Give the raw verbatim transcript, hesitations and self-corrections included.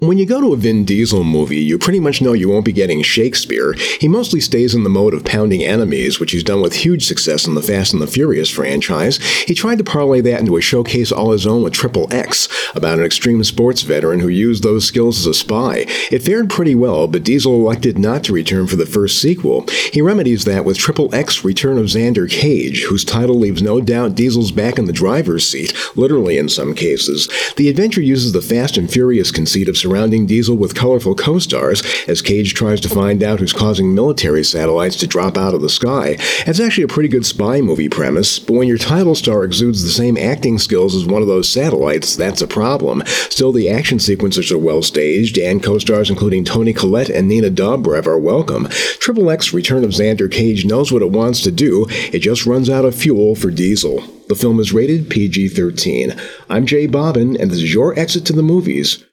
When you go to a Vin Diesel movie, you pretty much know you won't be getting Shakespeare. He mostly stays in the mode of pounding enemies, which he's done with huge success in the Fast and the Furious franchise. He tried to parlay that into a showcase all his own with Triple X, about an extreme sports veteran who used those skills as a spy. It fared pretty well, but Diesel elected not to return for the first sequel. He remedies that with Triple X Return of Xander Cage, whose title leaves no doubt Diesel's back in the driver's seat, literally in some cases. The adventure uses the Fast and Furious conceit of surrounding Diesel with colorful co-stars as Cage tries to find out who's causing military satellites to drop out of the sky. It's actually a pretty good spy movie premise, but when your title star exudes the same acting skills as one of those satellites, that's a problem. Still, the action sequences are well staged, and co-stars including Toni Collette and Nina Dobrev are welcome. Triple X Return of Xander Cage knows what it wants to do, it just runs out of fuel for Diesel. The film is rated P G thirteen. I'm Jay Bobbin, and this is your exit to the movies